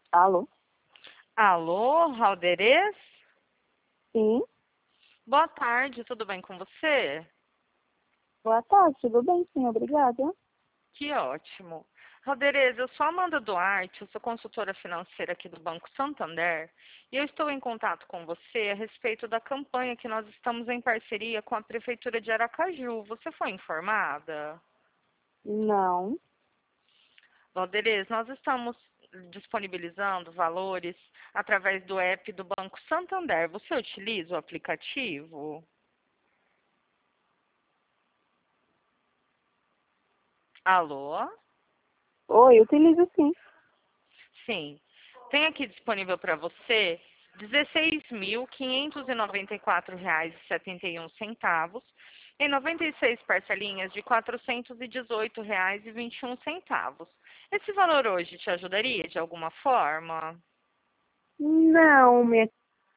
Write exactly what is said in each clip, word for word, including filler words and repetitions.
Alô? Alô, Ralderês? Sim, Boa tarde, tudo bem com você? boa tarde, tudo bem? Sim, obrigada. Que ótimo. Ralderês, eu sou a Amanda Duarte, eu sou consultora financeira aqui do Banco Santander e eu estou em contato com você a respeito da campanha que nós estamos em parceria com a Prefeitura de Aracaju. Você foi informada? Não, Valderez, nós estamos disponibilizando valores através do app do Banco Santander. Você utiliza o aplicativo? Alô? oi, utilizo sim. Sim. Tem aqui disponível para você dezesseis mil quinhentos e noventa e quatro reais e setenta e um centavos em noventa e seis parcelinhas de quatrocentos e dezoito reais e vinte e um centavos. Esse valor hoje te ajudaria de alguma forma? Não, minha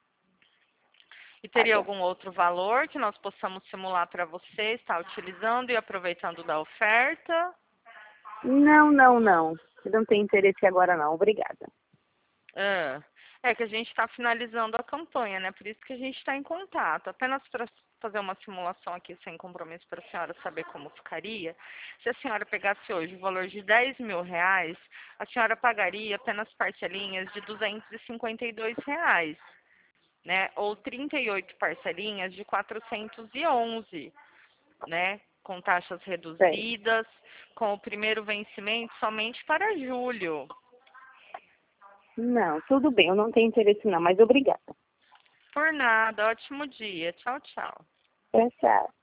E teria paga. algum outro valor que nós possamos simular para você estar utilizando e aproveitando da oferta? Não, não, não. Eu não tenho interesse agora não, obrigada. Ah, é que a gente está finalizando a campanha, né? Por isso que a gente está em contato. Apenas para fazer uma simulação aqui sem compromisso para a senhora saber como ficaria. Se a senhora pegasse hoje o valor de dez mil reais, a senhora pagaria apenas parcelinhas de duzentos e cinquenta e dois reais, né? Ou trinta e oito parcelinhas de quatrocentos e onze, né? Com taxas Sei. reduzidas, com o primeiro vencimento somente para julho. Não, tudo bem, eu não tenho interesse não, mas obrigada. Por nada, ótimo dia. Tchau, tchau. Tchau, tchau.